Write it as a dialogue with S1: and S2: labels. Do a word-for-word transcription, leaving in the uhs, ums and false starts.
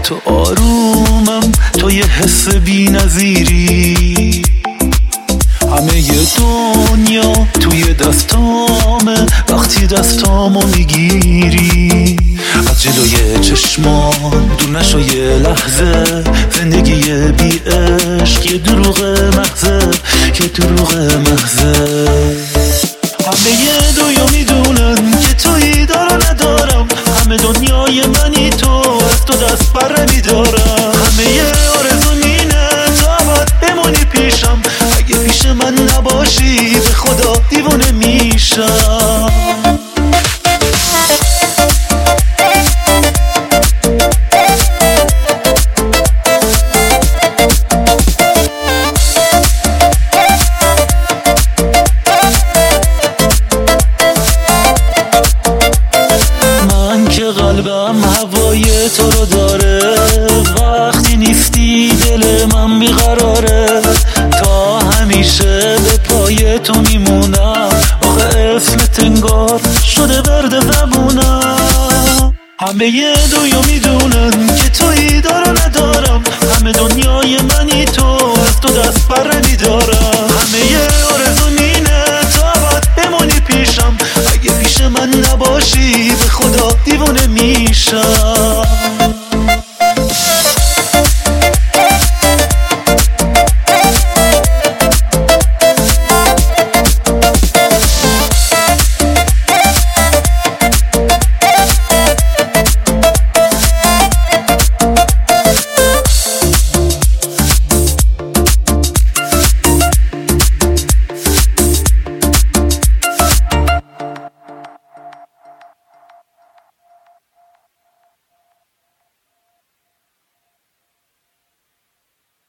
S1: تو آرومم، تو یه حس بی نظیری. همه ی دنیا توی دستامه وقتی دستامو میگیری. از جلوی چشمام دور نشو یه لحظه، زندگی بی عشق یه دروغ محضه، یه دروغ محضه. همه ی دنیا میدونن که تویی دارو ندارم، همه دنیای منی تو، از تو دست بر میدارم. همه ی آرزو مینه تا باید بمونی پیشم، اگه پیش من نباشی به خدا دیوونه میشم. قلبم هوای تو رو داره، وقتی نیستی دل من بیقراره. تا همیشه به پای تو میمونم، آخه اسمت انگار شده ورد زبونم. همه ی دنیا میدونن که تویی دارو ندارم، همه دنیای منی تو، از تو دست بر میدارم. همه ی آرزو مینه تا باید بمونی پیشم، اگه پیش من نباشی به خدا دیوونه میشم.